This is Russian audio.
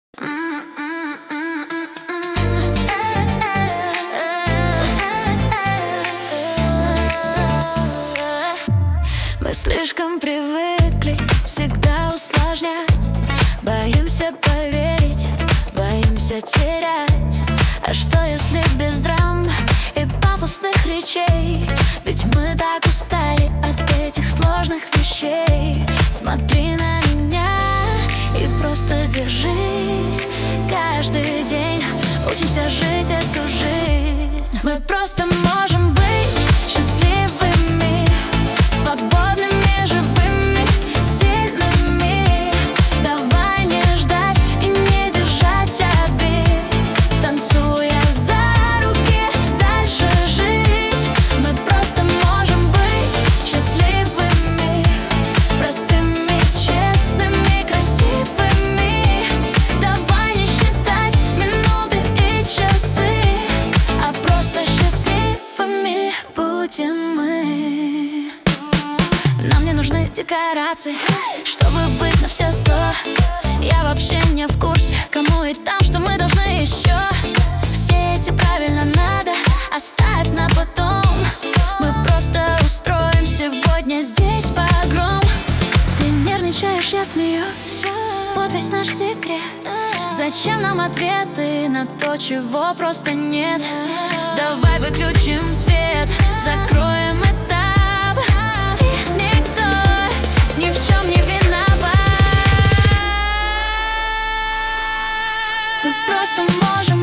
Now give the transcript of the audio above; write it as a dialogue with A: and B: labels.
A: Мы слишком привыкли всегда усложнять. Боимся поверить, боимся терять. А что если без драм и пафосных речей? Ведь мы так устали от этих сложных вещей. Смотри на меня и просто держись. Каждый день учимся жить эту жизнь. Мы просто можем быть счастливыми, свободными, живыми, сильными. Давай не ждать и не держать обид, танцуя за руки, дальше жить. Мы просто можем быть счастливыми, простыми, честными, красивыми. Давай не считать минуты и часы, а просто счастливыми будем мы. Нам не нужны декорации, чтобы быть на все 100. Я вообще не в курсе, кому и там, что мы должны еще. Все эти правильно надо оставь на потом. Мы просто устроим сегодня здесь погром. Ты нервничаешь, я смеюсь, вот весь наш секрет. Зачем нам ответы на то, чего просто нет? Давай выключим свет, закроем этап, и никто ни в чем не виноват. Мы просто можем